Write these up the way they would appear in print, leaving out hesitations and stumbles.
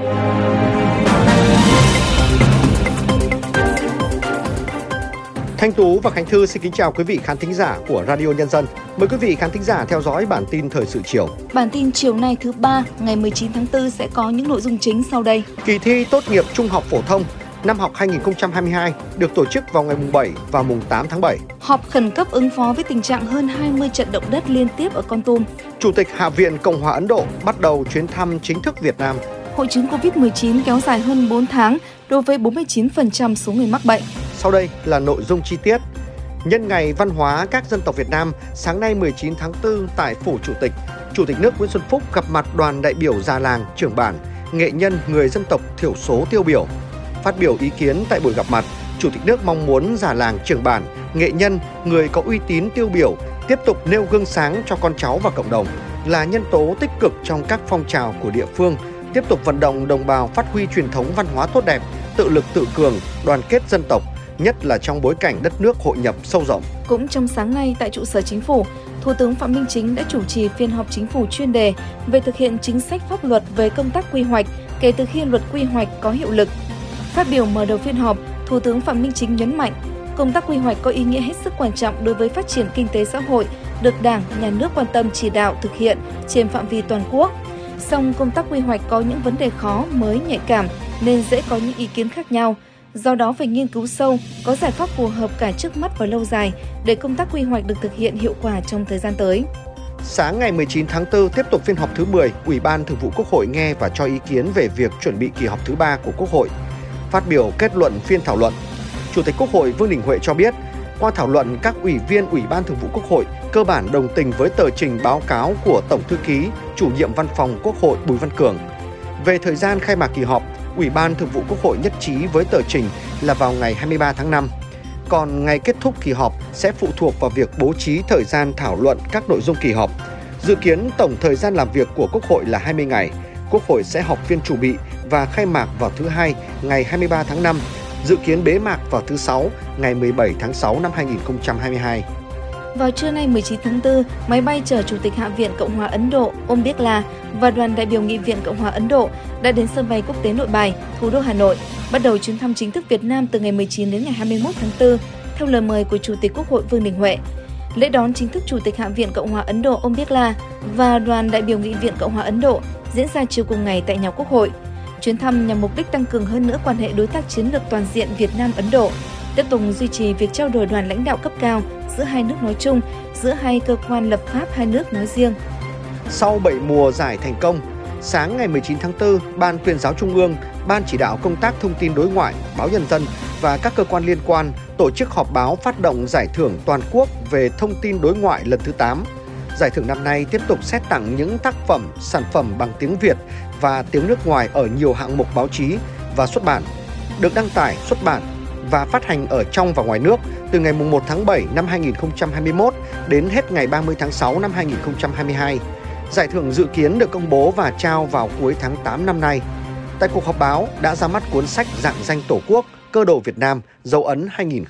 Thanh Tú và Khánh Thư xin kính chào quý vị khán thính giả của Radio Nhân dân. Mời quý vị khán thính giả theo dõi bản tin thời sự chiều. Bản tin chiều nay thứ ba, ngày 19 tháng 4 sẽ có những nội dung chính sau đây. Kỳ thi tốt nghiệp trung học phổ thông năm học 2022 được tổ chức vào ngày mùng 7 và mùng 8 tháng 7. Họp khẩn cấp ứng phó với tình trạng hơn 20 trận động đất liên tiếp ở Kon Tum. Chủ tịch Hạ viện Cộng hòa Ấn Độ bắt đầu chuyến thăm chính thức Việt Nam. Hội chứng Covid-19 kéo dài hơn 4 tháng đối với 49% số người mắc bệnh. Sau đây là nội dung chi tiết. Nhân ngày Văn hóa các dân tộc Việt Nam, sáng nay 19 tháng 4 tại Phủ Chủ tịch nước Nguyễn Xuân Phúc gặp mặt đoàn đại biểu già làng, trưởng bản, nghệ nhân người dân tộc thiểu số tiêu biểu. Phát biểu ý kiến tại buổi gặp mặt, Chủ tịch nước mong muốn già làng, trưởng bản, nghệ nhân, người có uy tín tiêu biểu tiếp tục nêu gương sáng cho con cháu và cộng đồng, là nhân tố tích cực trong các phong trào của địa phương, tiếp tục vận động đồng bào phát huy truyền thống văn hóa tốt đẹp, tự lực tự cường, đoàn kết dân tộc, nhất là trong bối cảnh đất nước hội nhập sâu rộng. Cũng trong sáng nay tại trụ sở Chính phủ, Thủ tướng Phạm Minh Chính đã chủ trì phiên họp Chính phủ chuyên đề về thực hiện chính sách pháp luật về công tác quy hoạch kể từ khi luật quy hoạch có hiệu lực. Phát biểu mở đầu phiên họp, Thủ tướng Phạm Minh Chính nhấn mạnh, công tác quy hoạch có ý nghĩa hết sức quan trọng đối với phát triển kinh tế xã hội, được Đảng, Nhà nước quan tâm chỉ đạo thực hiện trên phạm vi toàn quốc. Song công tác quy hoạch có những vấn đề khó, mới, nhạy cảm nên dễ có những ý kiến khác nhau. Do đó phải nghiên cứu sâu, có giải pháp phù hợp cả trước mắt và lâu dài để công tác quy hoạch được thực hiện hiệu quả trong thời gian tới. Sáng ngày 19 tháng 4 tiếp tục phiên họp thứ 10, Ủy ban Thường vụ Quốc hội nghe và cho ý kiến về việc chuẩn bị kỳ họp thứ 3 của Quốc hội. Phát biểu kết luận phiên thảo luận, Chủ tịch Quốc hội Vương Đình Huệ cho biết, qua thảo luận các ủy viên Ủy ban Thường vụ Quốc hội cơ bản đồng tình với tờ trình báo cáo của Tổng thư ký, Chủ nhiệm Văn phòng Quốc hội Bùi Văn Cường. Về thời gian khai mạc kỳ họp, Ủy ban Thường vụ Quốc hội nhất trí với tờ trình là vào ngày 23 tháng 5. Còn ngày kết thúc kỳ họp sẽ phụ thuộc vào việc bố trí thời gian thảo luận các nội dung kỳ họp. Dự kiến tổng thời gian làm việc của Quốc hội là 20 ngày. Quốc hội sẽ họp phiên chủ bị và khai mạc vào thứ Hai ngày 23 tháng 5, dự kiến bế mạc vào thứ Sáu ngày 17 tháng 6 năm 2022. Vào trưa nay 19 tháng 4, máy bay chở Chủ tịch Hạ viện Cộng hòa Ấn Độ Om Birla và đoàn đại biểu Nghị viện Cộng hòa Ấn Độ đã đến sân bay quốc tế Nội Bài, thủ đô Hà Nội, bắt đầu chuyến thăm chính thức Việt Nam từ ngày 19 đến ngày 21 tháng 4, theo lời mời của Chủ tịch Quốc hội Vương Đình Huệ. Lễ đón chính thức Chủ tịch Hạ viện Cộng hòa Ấn Độ Om Birla và đoàn đại biểu Nghị viện Cộng hòa Ấn Độ diễn ra chiều cùng ngày tại nhà Quốc hội. Chuyến thăm nhằm mục đích tăng cường hơn nữa quan hệ đối tác chiến lược toàn diện Việt Nam-Ấn Độ, tiếp tục duy trì việc trao đổi đoàn lãnh đạo cấp cao giữa hai nước nói chung, giữa hai cơ quan lập pháp hai nước nói riêng. Sau 7 mùa giải thành công, sáng ngày 19 tháng 4, Ban Tuyên giáo Trung ương, Ban chỉ đạo công tác thông tin đối ngoại, Báo Nhân dân và các cơ quan liên quan tổ chức họp báo phát động giải thưởng toàn quốc về thông tin đối ngoại lần thứ 8. Giải thưởng năm nay tiếp tục xét tặng những tác phẩm, sản phẩm bằng tiếng Việt và tiếng nước ngoài ở nhiều hạng mục báo chí và xuất bản, được đăng tải, xuất bản và phát hành ở trong và ngoài nước từ ngày 1 tháng 7 năm 2021 đến hết ngày 30 tháng 6 năm 2022. Giải thưởng dự kiến được công bố và trao vào cuối tháng 8 năm nay. Tại cuộc họp báo đã ra mắt cuốn sách Rạng danh Tổ quốc, Cơ đồ Việt Nam, dấu ấn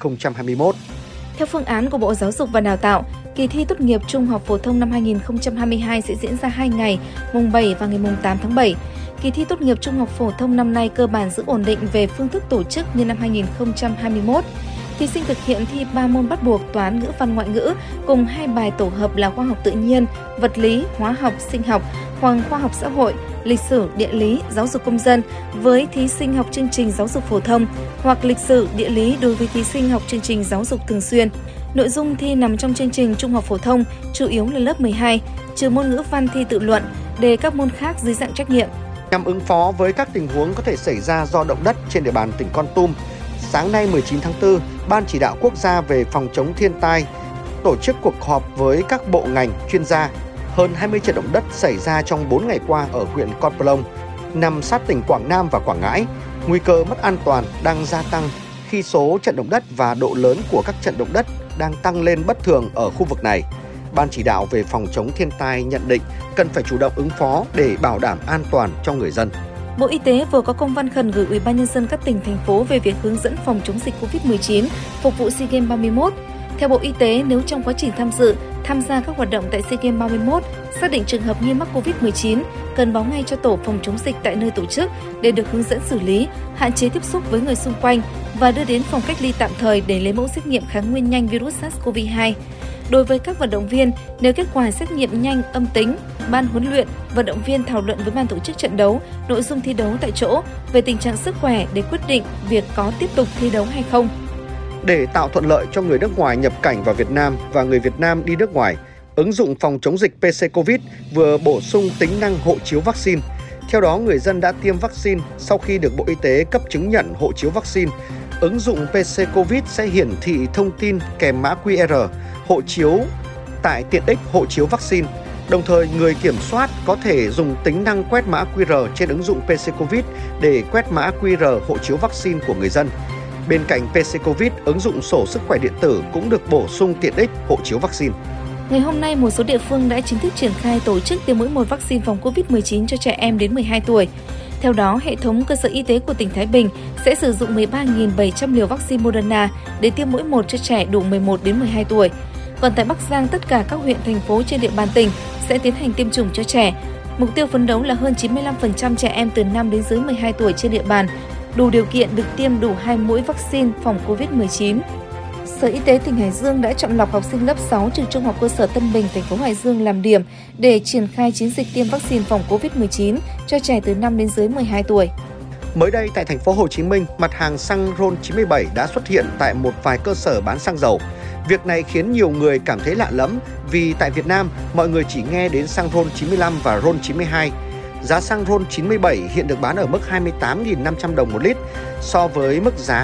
2021. Theo phương án của Bộ Giáo dục và Đào tạo, kỳ thi tốt nghiệp trung học phổ thông năm 2022 sẽ diễn ra 2 ngày, mùng 7 và ngày mùng 8 tháng 7. Kỳ thi tốt nghiệp trung học phổ thông năm nay cơ bản giữ ổn định về phương thức tổ chức như năm 2021. Thí sinh thực hiện thi 3 môn bắt buộc toán, ngữ văn, ngoại ngữ cùng 2 bài tổ hợp là khoa học tự nhiên, vật lý, hóa học, sinh học hoặc khoa học xã hội, lịch sử, địa lý, giáo dục công dân với thí sinh học chương trình giáo dục phổ thông hoặc lịch sử, địa lý đối với thí sinh học chương trình giáo dục thường xuyên. Nội dung thi nằm trong chương trình trung học phổ thông chủ yếu là lớp 12, trừ môn ngữ văn thi tự luận, để các môn khác dưới dạng trắc nghiệm. Nhằm ứng phó với các tình huống có thể xảy ra do động đất trên địa bàn tỉnh Kon Tum, sáng nay 19 tháng 4, Ban chỉ đạo quốc gia về phòng chống thiên tai tổ chức cuộc họp với các bộ ngành, chuyên gia. Hơn 20 trận động đất xảy ra trong 4 ngày qua ở huyện Con Plong, nằm sát tỉnh Quảng Nam và Quảng Ngãi. Nguy cơ mất an toàn đang gia tăng khi số trận động đất và độ lớn của các trận động đất đang tăng lên bất thường ở khu vực này. Ban chỉ đạo về phòng chống thiên tai nhận định cần phải chủ động ứng phó để bảo đảm an toàn cho người dân. Bộ Y tế vừa có công văn khẩn gửi Ủy ban Nhân dân các tỉnh, thành phố về việc hướng dẫn phòng chống dịch Covid-19 phục vụ SEA Games 31. Theo Bộ Y tế, nếu trong quá trình tham gia các hoạt động tại SEA Games 31 Xác định trường hợp nghi mắc COVID-19, cần báo ngay cho tổ phòng chống dịch tại nơi tổ chức để được hướng dẫn xử lý, hạn chế tiếp xúc với người xung quanh và đưa đến phòng cách ly tạm thời để lấy mẫu xét nghiệm kháng nguyên nhanh virus SARS-CoV-2. Đối với các vận động viên, nếu kết quả xét nghiệm nhanh âm tính, ban huấn luyện, vận động viên thảo luận với ban tổ chức trận đấu, nội dung thi đấu tại chỗ về tình trạng sức khỏe để quyết định việc có tiếp tục thi đấu hay không. Để tạo thuận lợi cho người nước ngoài nhập cảnh vào Việt Nam và người Việt Nam đi nước ngoài, ứng dụng phòng chống dịch PC Covid vừa bổ sung tính năng hộ chiếu vaccine. Theo đó, người dân đã tiêm vaccine sau khi được Bộ Y tế cấp chứng nhận hộ chiếu vaccine. Ứng dụng PC Covid sẽ hiển thị thông tin kèm mã QR hộ chiếu tại tiện ích hộ chiếu vaccine. Đồng thời, người kiểm soát có thể dùng tính năng quét mã QR trên ứng dụng PC Covid để quét mã QR hộ chiếu vaccine của người dân. Bên cạnh PC Covid, ứng dụng sổ sức khỏe điện tử cũng được bổ sung tiện ích hộ chiếu vaccine. Ngày hôm nay, một số địa phương đã chính thức triển khai tổ chức tiêm mũi 1 vaccine phòng COVID-19 cho trẻ em đến 12 tuổi. Theo đó, hệ thống cơ sở y tế của tỉnh Thái Bình sẽ sử dụng 13.700 liều vaccine Moderna để tiêm mũi 1 cho trẻ đủ 11 đến 12 tuổi. Còn tại Bắc Giang, tất cả các huyện, thành phố trên địa bàn tỉnh sẽ tiến hành tiêm chủng cho trẻ. Mục tiêu phấn đấu là hơn 95% trẻ em từ 5 đến dưới 12 tuổi trên địa bàn đủ điều kiện được tiêm đủ 2 mũi vaccine phòng COVID-19. Sở Y tế tỉnh Hải Dương đã chọn lọc học sinh lớp 6 trường Trung học cơ sở Tân Bình, thành phố Hải Dương làm điểm để triển khai chiến dịch tiêm vaccine phòng COVID-19 cho trẻ từ 5 đến dưới 12 tuổi. Mới đây tại thành phố Hồ Chí Minh, mặt hàng xăng RON 97 đã xuất hiện tại một vài cơ sở bán xăng dầu. Việc này khiến nhiều người cảm thấy lạ lẫm vì tại Việt Nam mọi người chỉ nghe đến xăng RON 95 và RON 92. Giá xăng RON 97 hiện được bán ở mức 28.500 đồng một lít so với mức giá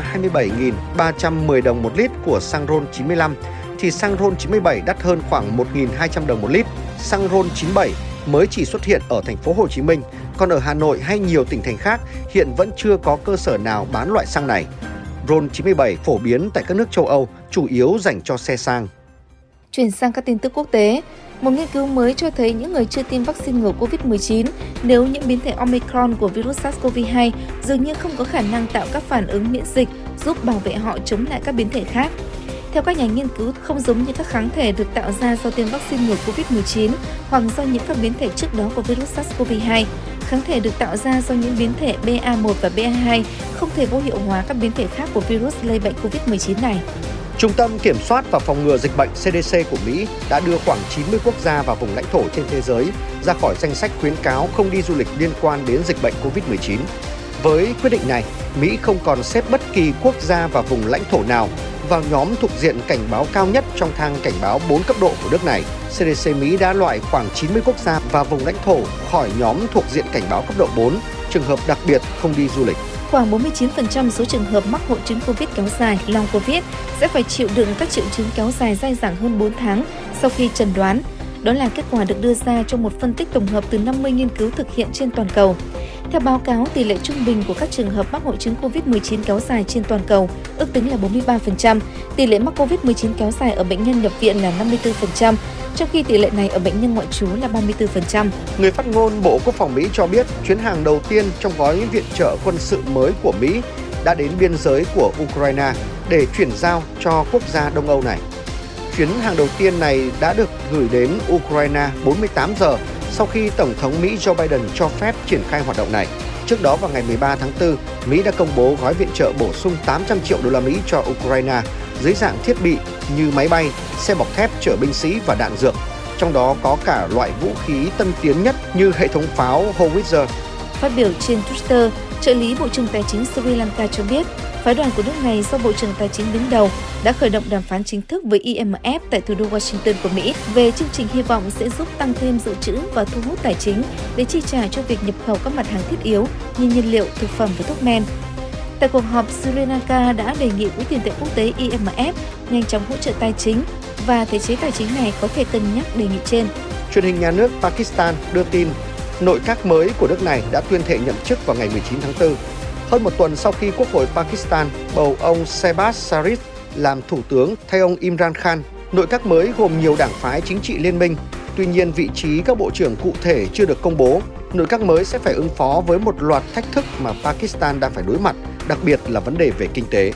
27.310 đồng một lít của xăng RON 95 thì xăng RON 97 đắt hơn khoảng 1.200 đồng một lít. Xăng RON 97 mới chỉ xuất hiện ở thành phố Hồ Chí Minh, còn ở Hà Nội hay nhiều tỉnh thành khác hiện vẫn chưa có cơ sở nào bán loại xăng này. RON 97 phổ biến tại các nước châu Âu, chủ yếu dành cho xe sang. Chuyển sang các tin tức quốc tế, một nghiên cứu mới cho thấy những người chưa tiêm vaccine ngừa COVID-19 nếu nhiễm biến thể Omicron của virus SARS-CoV-2 dường như không có khả năng tạo các phản ứng miễn dịch giúp bảo vệ họ chống lại các biến thể khác. Theo các nhà nghiên cứu, không giống như các kháng thể được tạo ra sau tiêm vaccine ngừa COVID-19 hoặc do nhiễm các biến thể trước đó của virus SARS-CoV-2, kháng thể được tạo ra do những biến thể BA1 và BA2 không thể vô hiệu hóa các biến thể khác của virus lây bệnh COVID-19 này. Trung tâm Kiểm soát và Phòng ngừa Dịch bệnh CDC của Mỹ đã đưa khoảng 90 quốc gia và vùng lãnh thổ trên thế giới ra khỏi danh sách khuyến cáo không đi du lịch liên quan đến dịch bệnh COVID-19. Với quyết định này, Mỹ không còn xếp bất kỳ quốc gia và vùng lãnh thổ nào vào nhóm thuộc diện cảnh báo cao nhất trong thang cảnh báo 4 cấp độ của nước này. CDC Mỹ đã loại khoảng 90 quốc gia và vùng lãnh thổ khỏi nhóm thuộc diện cảnh báo cấp độ 4, trường hợp đặc biệt không đi du lịch. Khoảng 49% số trường hợp mắc hội chứng COVID kéo dài, long COVID, sẽ phải chịu đựng các triệu chứng kéo dài dai dẳng hơn 4 tháng sau khi chẩn đoán. Đó là kết quả được đưa ra trong một phân tích tổng hợp từ 50 nghiên cứu thực hiện trên toàn cầu. Theo báo cáo, tỷ lệ trung bình của các trường hợp mắc hội chứng COVID-19 kéo dài trên toàn cầu ước tính là 43%, tỷ lệ mắc COVID-19 kéo dài ở bệnh nhân nhập viện là 54%, trong khi tỷ lệ này ở bệnh nhân ngoại trú là 34%. Người phát ngôn Bộ Quốc phòng Mỹ cho biết chuyến hàng đầu tiên trong gói viện trợ quân sự mới của Mỹ đã đến biên giới của Ukraine để chuyển giao cho quốc gia Đông Âu này. Chuyến hàng đầu tiên này đã được gửi đến Ukraine 48 giờ sau khi Tổng thống Mỹ Joe Biden cho phép triển khai hoạt động này. Trước đó vào ngày 13 tháng 4, Mỹ đã công bố gói viện trợ bổ sung 800 triệu đô la Mỹ cho Ukraine dưới dạng thiết bị như máy bay, xe bọc thép chở binh sĩ và đạn dược, trong đó có cả loại vũ khí tân tiến nhất như hệ thống pháo Howitzer. Phát biểu trên Twitter, trợ lý Bộ trưởng Tài chính Sri Lanka cho biết, phái đoàn của nước này do Bộ trưởng Tài chính đứng đầu đã khởi động đàm phán chính thức với IMF tại thủ đô Washington của Mỹ về chương trình hy vọng sẽ giúp tăng thêm dự trữ và thu hút tài chính để chi trả cho việc nhập khẩu các mặt hàng thiết yếu như nhiên liệu, thực phẩm và thuốc men. Tại cuộc họp, Sri Lanka đã đề nghị Quỹ tiền tệ quốc tế IMF nhanh chóng hỗ trợ tài chính và thể chế tài chính này có thể cân nhắc đề nghị trên. Truyền hình nhà nước Pakistan đưa tin nội các mới của nước này đã tuyên thệ nhậm chức vào ngày 19 tháng 4. Hơn một tuần sau khi Quốc hội Pakistan bầu ông Shehbaz Sharif làm thủ tướng thay ông Imran Khan, nội các mới gồm nhiều đảng phái chính trị liên minh. Tuy nhiên, vị trí các bộ trưởng cụ thể chưa được công bố. Nội các mới sẽ phải ứng phó với một loạt thách thức mà Pakistan đang phải đối mặt, đặc biệt là vấn đề về kinh tế.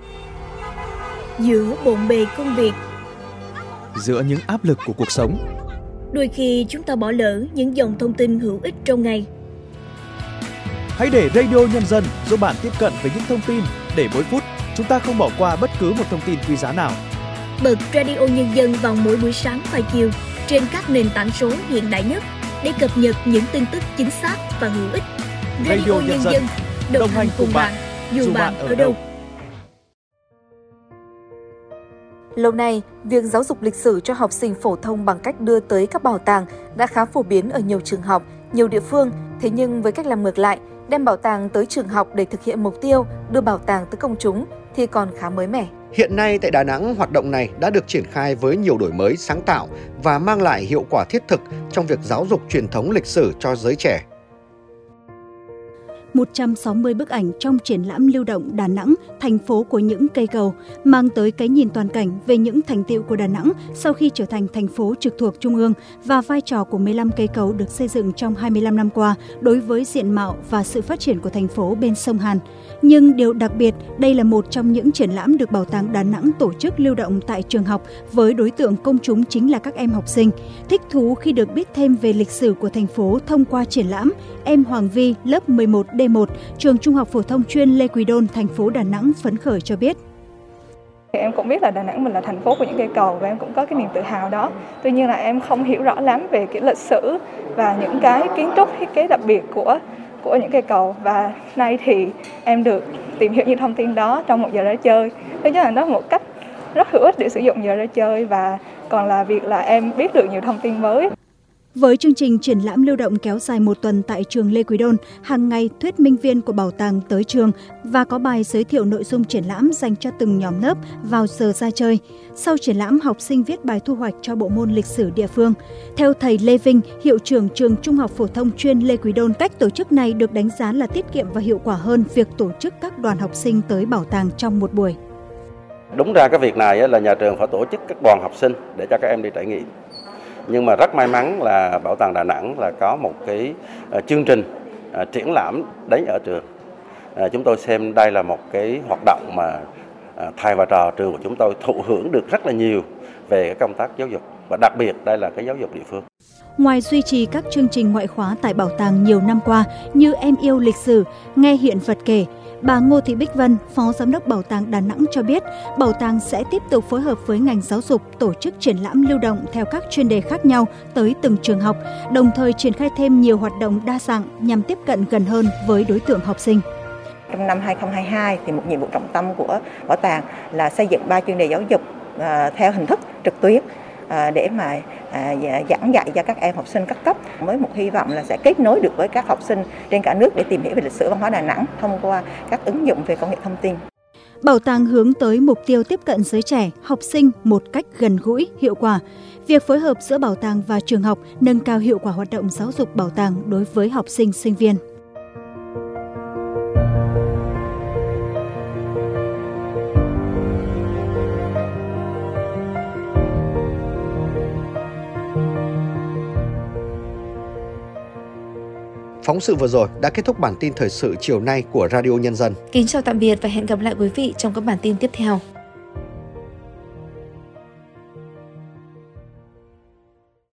Giữa bộn bề công việc, giữa những áp lực của cuộc sống, Đôi khi chúng ta bỏ lỡ những dòng thông tin hữu ích trong ngày. Hãy để Radio Nhân dân giúp bạn tiếp cận với những thông tin để mỗi phút chúng ta không bỏ qua bất cứ một thông tin quý giá nào. Bật Radio Nhân dân vào mỗi buổi sáng và chiều trên các nền tảng số hiện đại nhất để cập nhật những tin tức chính xác và hữu ích. Radio Nhân dân đồng hành cùng bạn, dù bạn ở đâu. Lâu nay, việc giáo dục lịch sử cho học sinh phổ thông bằng cách đưa tới các bảo tàng đã khá phổ biến ở nhiều trường học, nhiều địa phương. Thế nhưng với cách làm ngược lại, đem bảo tàng tới trường học để thực hiện mục tiêu đưa bảo tàng tới công chúng thì còn khá mới mẻ. Hiện nay tại Đà Nẵng, hoạt động này đã được triển khai với nhiều đổi mới sáng tạo và mang lại hiệu quả thiết thực trong việc giáo dục truyền thống lịch sử cho giới trẻ. 160 bức ảnh trong triển lãm lưu động Đà Nẵng, thành phố của những cây cầu, mang tới cái nhìn toàn cảnh về những thành tựu của Đà Nẵng sau khi trở thành thành phố trực thuộc Trung ương và vai trò của 15 cây cầu được xây dựng trong 25 năm qua đối với diện mạo và sự phát triển của thành phố bên sông Hàn. Nhưng điều đặc biệt, đây là một trong những triển lãm được Bảo tàng Đà Nẵng tổ chức lưu động tại trường học với đối tượng công chúng chính là các em học sinh. Thích thú khi được biết thêm về lịch sử của thành phố thông qua triển lãm, em Hoàng Vi, lớp 11D1, trường Trung học phổ thông chuyên Lê Quý Đôn, thành phố Đà Nẵng phấn khởi cho biết. Em cũng biết là Đà Nẵng mình là thành phố của những cây cầu và em cũng có cái niềm tự hào đó. Tuy nhiên là em không hiểu rõ lắm về cái lịch sử và những cái kiến trúc thiết kế đặc biệt của những cây cầu, và nay thì em được tìm hiểu những thông tin đó trong một giờ ra chơi. Thứ nhất là nó một cách rất hữu ích để sử dụng giờ ra chơi, và còn là việc là em biết được nhiều thông tin mới. Với chương trình triển lãm lưu động kéo dài một tuần tại trường Lê Quý Đôn, hàng ngày thuyết minh viên của bảo tàng tới trường và có bài giới thiệu nội dung triển lãm dành cho từng nhóm lớp vào giờ ra chơi. Sau triển lãm, học sinh viết bài thu hoạch cho bộ môn lịch sử địa phương. Theo thầy Lê Vinh, hiệu trưởng trường Trung học phổ thông chuyên Lê Quý Đôn, cách tổ chức này được đánh giá là tiết kiệm và hiệu quả hơn việc tổ chức các đoàn học sinh tới bảo tàng trong một buổi. Đúng ra cái việc này là nhà trường phải tổ chức các đoàn học sinh để cho các em đi trải nghiệm. Nhưng mà rất may mắn là Bảo tàng Đà Nẵng là có một cái chương trình triển lãm đến ở trường. Chúng tôi xem đây là một cái hoạt động mà thầy và trò trường của chúng tôi thụ hưởng được rất là nhiều về cái công tác giáo dục, và đặc biệt đây là cái giáo dục địa phương. Ngoài duy trì các chương trình ngoại khóa tại bảo tàng nhiều năm qua như Em yêu lịch sử, nghe hiện vật kể, bà Ngô Thị Bích Vân, Phó Giám đốc Bảo tàng Đà Nẵng cho biết, Bảo tàng sẽ tiếp tục phối hợp với ngành giáo dục tổ chức triển lãm lưu động theo các chuyên đề khác nhau tới từng trường học, đồng thời triển khai thêm nhiều hoạt động đa dạng nhằm tiếp cận gần hơn với đối tượng học sinh. Trong năm 2022 thì một nhiệm vụ trọng tâm của Bảo tàng là xây dựng 3 chuyên đề giáo dục theo hình thức trực tuyến để mà giảng dạy cho các em học sinh các cấp, với một hy vọng là sẽ kết nối được với các học sinh trên cả nước để tìm hiểu về lịch sử văn hóa Đà Nẵng thông qua các ứng dụng về công nghệ thông tin. Bảo tàng hướng tới mục tiêu tiếp cận giới trẻ, học sinh một cách gần gũi, hiệu quả. Việc phối hợp giữa bảo tàng và trường học nâng cao hiệu quả hoạt động giáo dục bảo tàng đối với học sinh, sinh viên. Phóng sự vừa rồi đã kết thúc bản tin thời sự chiều nay của Radio Nhân dân. Kính chào tạm biệt và hẹn gặp lại quý vị trong các bản tin tiếp theo.